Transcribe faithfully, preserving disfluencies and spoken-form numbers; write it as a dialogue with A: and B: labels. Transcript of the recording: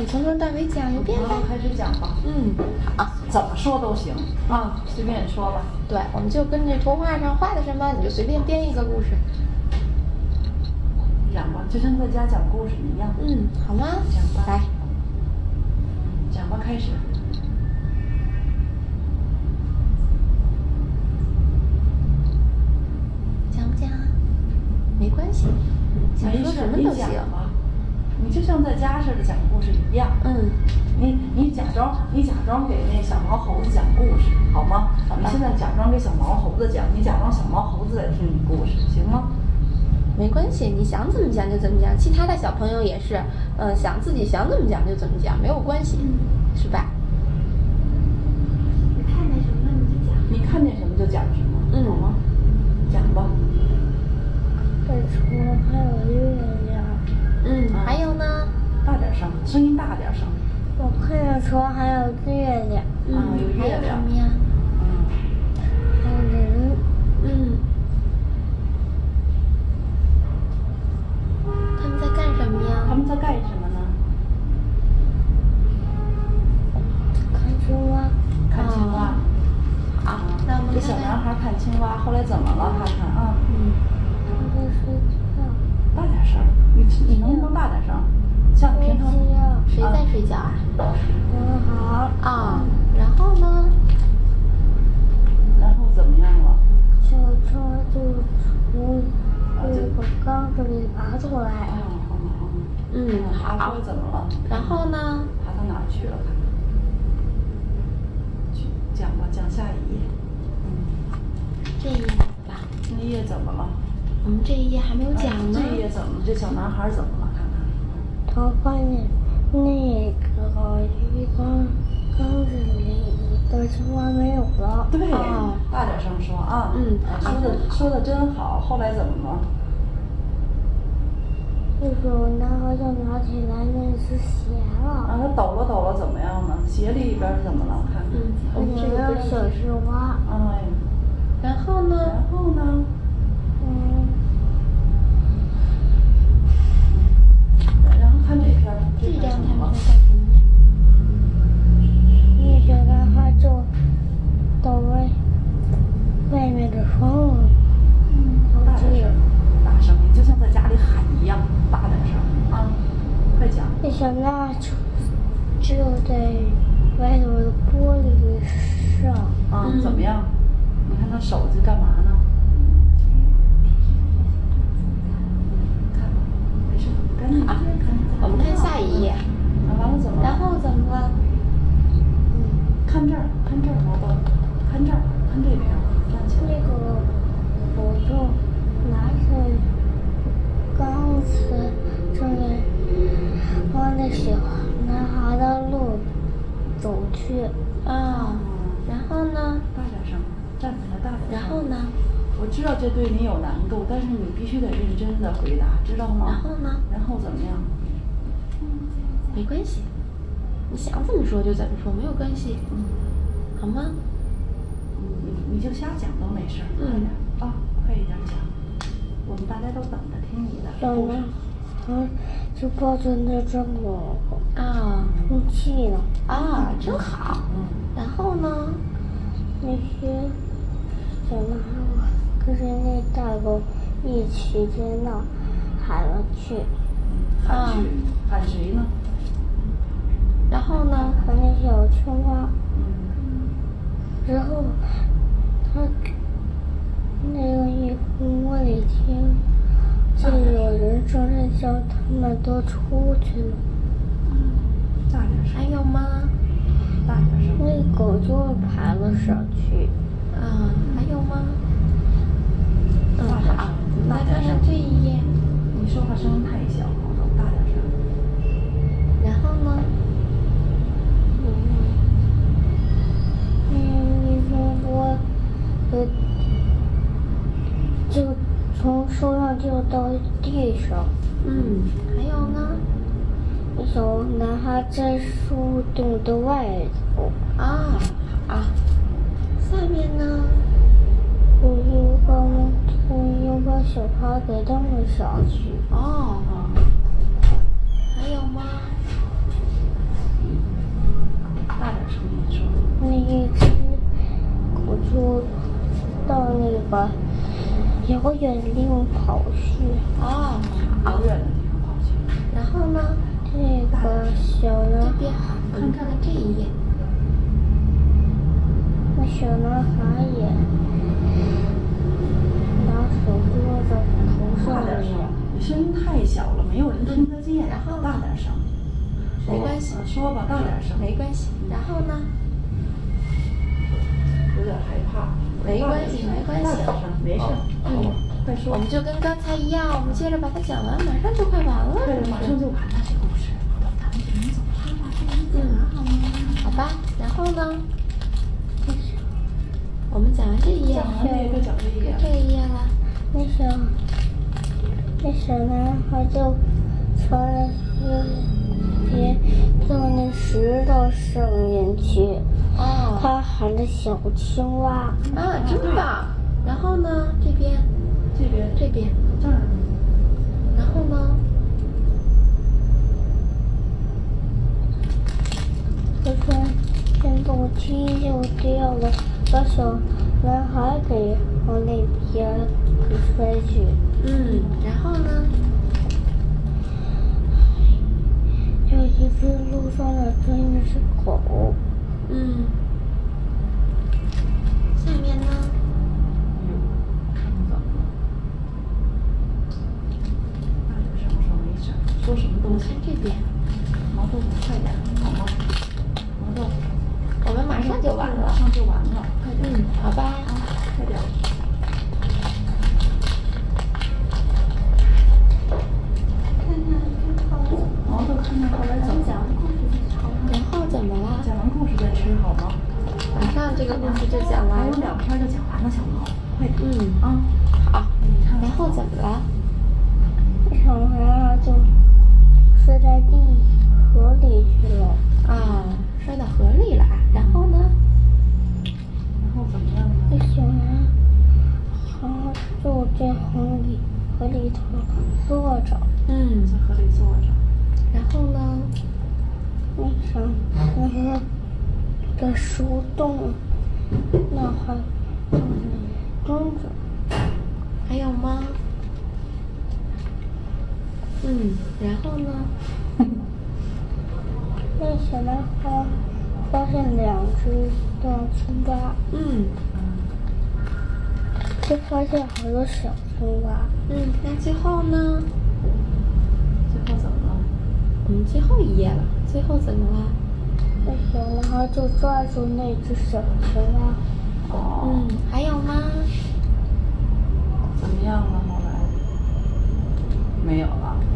A: 你从头到尾讲一遍吧。
B: 开始讲吧。
A: 嗯，好，
B: 怎么说都行啊，随便说吧。
A: 对，我们就根据图画上画的什么，你就随便编一个故事。
B: 讲吧，就像在家讲故事一样。
A: 嗯，好吗？
B: 讲吧。
A: 来，
B: 讲吧，开始。
A: 讲不讲？没关系，想说什么都行。
B: 你就像在家似的讲故事一样。
A: 嗯。
B: 你你假装你假装给那小毛猴子讲故事，好吗？你现在假装给小毛猴子讲，你假装小毛猴子在听你故事，行吗？
A: 没关系，你想怎么讲就怎么讲。其他的小朋友也是，嗯、呃，想自己想怎么讲就怎么讲，没有关系，嗯、是吧？
C: 你看见什么你就讲。
B: 你看见什么就讲什么，
A: 嗯、
B: 好吗？讲吧。
C: 这除了还有月亮。
A: 嗯，还有呢？
B: 大点声，声音大点声。
C: 我看见除了还有月亮。
A: 嗯，
B: 啊，有月亮。
A: 什么呀？
B: 嗯。
C: 还有人。
A: 嗯。他们在干什么呀？
B: 他们在干什么呢？
C: 看青蛙。
B: 看青蛙。
A: 好，那我们
B: 这小男孩看青蛙，后来怎么了？看看啊。
A: 嗯。
C: 他在睡觉。
B: 大点声，你你能不能大点声？像平常。
A: 谁在睡觉啊？
C: 很好。
A: 啊，然后呢？
B: 然后怎么样了？
C: 小车就从那个缸子里爬出来。
A: 嗯，好。
B: 爬出来怎么了？
A: 然后呢？
B: 爬到哪儿去了？去讲吧，讲下一页。
A: 嗯。这一页吧。
B: 那一页怎么了？
A: 我们这一页还没有讲呢。
B: 这一页怎么？这小男孩怎么了？看看。
C: 他发现那个鱼缸缸子里的青蛙没有了。
B: 对，哦、大点声说啊。
A: 嗯，
B: 说的说的真好。后来怎么了？
C: 这时候男孩就拿起来那只鞋了。
B: 啊，他抖了抖了，怎么样呢？鞋里边怎么了？看看。
A: 嗯，
C: 我们这个小青蛙。
B: 哎。
A: 然后呢？
B: 然后呢？
C: 嗯。
B: 然后看这篇，
A: 这张他们
B: 什么？
A: 在干什么？
C: 那小男孩就到外外面的窗户。
B: 嗯，大点声，大声音，就像在家里喊一样，大点声啊！快讲。
C: 那小男孩就就在外头的玻璃上。
B: 啊，怎么样？你看他手在干嘛呢？看吧，没事，赶紧看。
A: 我们看下一页。
B: 啊，完了怎么了？
A: 然后怎么了？
B: 嗯，看这儿，看这儿，毛豆，看这儿，看这边，站起来。
C: 那个，我就拿着缸子，正在往那小男孩的路走去。
A: 啊，然后呢？
B: 大点声，站起来，大点声。
A: 然后呢？
B: 我知道这对你有难度，但是你必须得认真的回答，知道吗？
A: 然后呢？
B: 然后怎么样？
A: 没关系，你想怎么说就怎么说，没有关系，嗯，好吗？
B: 你你就瞎讲都没事，快点啊，快一点讲，我们大家都等着听你的故事。
C: 嗯，就抱着那只狗
A: 啊，
C: 充气呢。
A: 啊，真好。
B: 嗯。
A: 然后呢？
C: 那些小男孩跟着那大狗一起在那喊了去。
B: 喊去，喊谁呢？
A: 然后呢？
C: 喊那小青蛙。
B: 嗯。
C: 然后他那个一屋里听，就有人正在叫他们都出去呢。
B: 大点声。
A: 还有吗？
B: 大点声。
C: 那狗就爬了上去。
A: 啊，还有吗？嗯，好，
B: 大点声。
A: 来看看这一页。
B: 你说话声音太小，毛豆，大点声。
A: 然后呢？
C: 嗯，一风波，呃，就从树上掉到地上。
A: 嗯，还有呢？
C: 小男孩在树洞的外头。
A: 啊，好。下面呢？
C: 有一个木头又把小孩给蹬了下去。
A: 哦。还有吗？
C: 远的地方跑去。
A: 哦，好
B: 遥。远的地方跑去。
A: 然后呢？
C: 这个小
A: 这
C: 男
A: 边我们看看这一页。
C: 那小男孩也拿手拨着头上的
B: 大点声，你声音太小了，没有人听得见。
A: 然后
B: 大点声。
A: 没关系，
B: 说吧，大点声。
A: 没关系。然后呢？
B: 有点害怕。
A: 没关系，没关系。
B: 大点声，没事。
A: 嗯，
B: 快说。
A: 我们就跟刚才一样，我们接着把它讲完，马上就快完了。
B: 快点，马上就完了这故事。咱们赶紧走吧，把这个讲完好吗？
A: 好吧，然后呢？我们讲完这一页，
B: 讲完这个讲这一页，
A: 这一页了。
C: 那小那小男孩就从别到那石头上面去。
A: 哦。
C: 他喊着小青蛙。
A: 啊，真棒！然后呢？这边，
B: 这边，
A: 这边，
B: 这儿。
A: 然后呢？
C: 他说：“电动梯就掉了，把小男孩给往那边给摔去。”
A: 嗯，然后呢？
C: 有一只路上的追的是狗。
A: 嗯。下面呢？
B: 哟，看看怎么了？大点声说没事，说什么都行。
A: 看这边。
B: 毛豆腐，快点，好吗？毛豆腐。
A: 我们马上就完了。
B: 马上就完了，快点。
A: 嗯，好吧。
B: 啊，快点。毛豆，看看后来怎么讲的故事就好了。
A: 然后怎么了？
B: 讲完故事再吃好吗？
A: 马上这个故事就讲完了。
B: 还有两篇就讲完了，小毛，快点。
A: 嗯
B: 啊，
A: 好。
B: 你看。
A: 然后怎么了？
C: 小男孩就摔在地河里去了。
A: 啊，摔到河里了。然后呢？
B: 然后怎么样呢？
C: 那小男孩就在河里河里头坐着。
A: 嗯，
B: 在河里坐着。
A: 然后呢？
C: 那小男孩在树洞那还正在蹲着。
A: 还有吗？嗯，然后呢？
C: 那小男孩发现两只大青蛙。
A: 嗯。
C: 就发现好多小青蛙。
A: 嗯，那最后呢？
B: 最后怎么了？
A: 我们最后一页了，最后怎么了？
C: 那小男孩就抓住那只小青蛙。
B: 哦。
A: 嗯，还有吗？
B: 怎么样了？后来没有了。